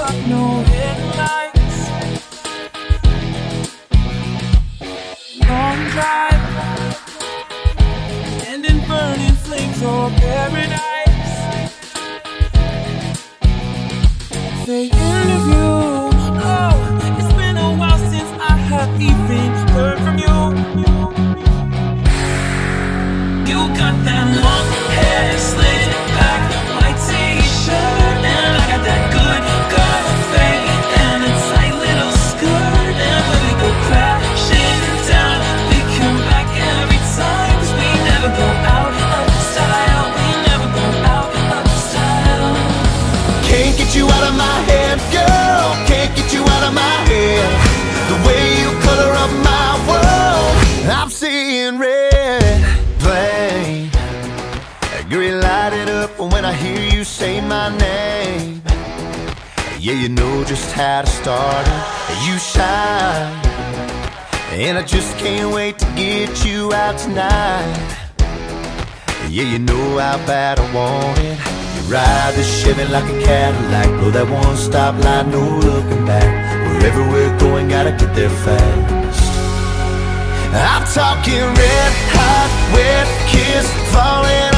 No headlights, long drive, and in burning flames or paradise. The interview. Oh, it's been a while since I have even heard from you. You got that long hair, slicked back, white t-shirt, and I got that good girl fade and a tight little skirt. And when we go crashing down, we come back every time, 'cause we never go out of style. We never go out of style. Can't get you out of my head, girl. Can't get you out of my head. The way you color up my world, I'm seeing red. Plain, green lighted up when I hear you say my name. Yeah, you know just how to start it. You shine, and I just can't wait to get you out tonight. Yeah, you know how bad I want it. Ride the Chevy like a Cadillac, blow that one stop light, no looking back. Wherever we're going, gotta get there fast. I'm talking red hot, wet kiss, falling